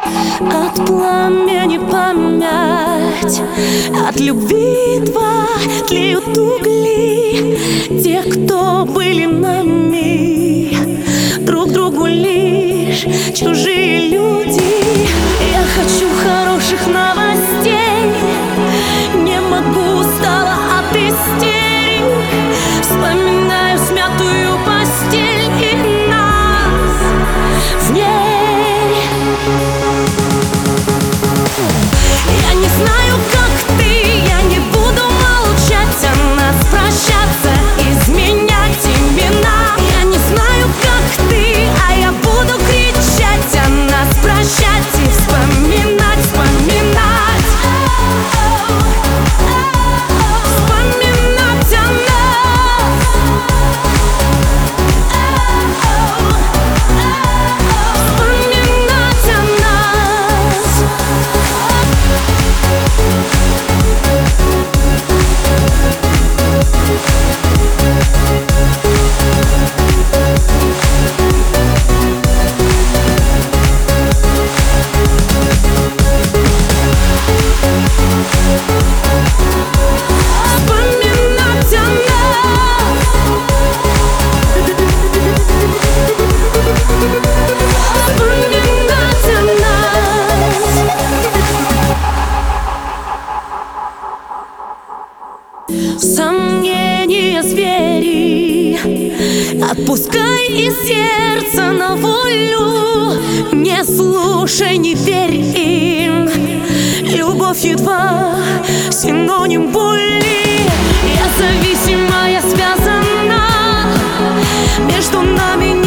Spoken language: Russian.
От пламени память, от любви два тлеют угли. Те, кто были нами, друг другу лишь чужие люди. Я хочу хороших новостей, не могу, устала от истерик. Вспоминаю смятую постель и нас в ней. Я не знаю, как ты, я не буду молчать, о нас прощаться, изменять имена. Я не знаю, как ты, а я буду кричать, о нас прощать и вспоминать, вспоминать, вспоминать о нас, вспоминать о нас. Сомнения звери, отпускай из сердца на волю. Не слушай, не верь им, любовь едва синоним боли. Я зависима, я связана, между нами